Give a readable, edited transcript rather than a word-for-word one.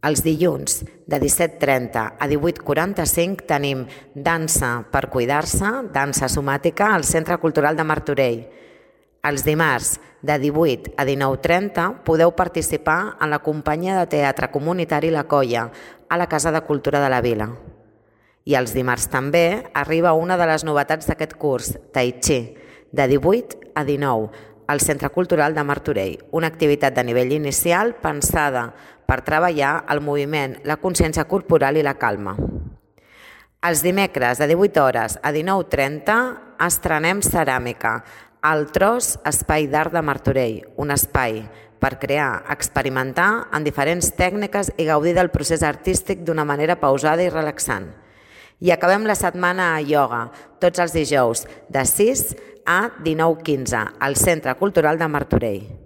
Els dilluns de 17:30 a 18:45 tenim dansa per cuidar-se, dansa somàtica al Centre Cultural de Martorell. Els dimarts de 18 a 19:30 podeu participar en la companyia de teatre comunitari La Colla a la Casa de Cultura de la Vila. I els dimarts també arriba una de les novetats d'aquest curs, Tai Chi, de 18 a 19 al Centre Cultural de Martorell, una activitat de nivell inicial pensada per treballar el moviment, la consciència corporal i la calma. Els dimecres de 18 hores a 19:30 estrenem Ceràmica, al Tros Espai d'Art de Martorell, un espai per crear, experimentar en diferents tècniques i gaudir del procés artístic d'una manera pausada i relaxant. I acabem la setmana a ioga, tots els dijous, de 6 a 19:15, al Centre Cultural de Martorell.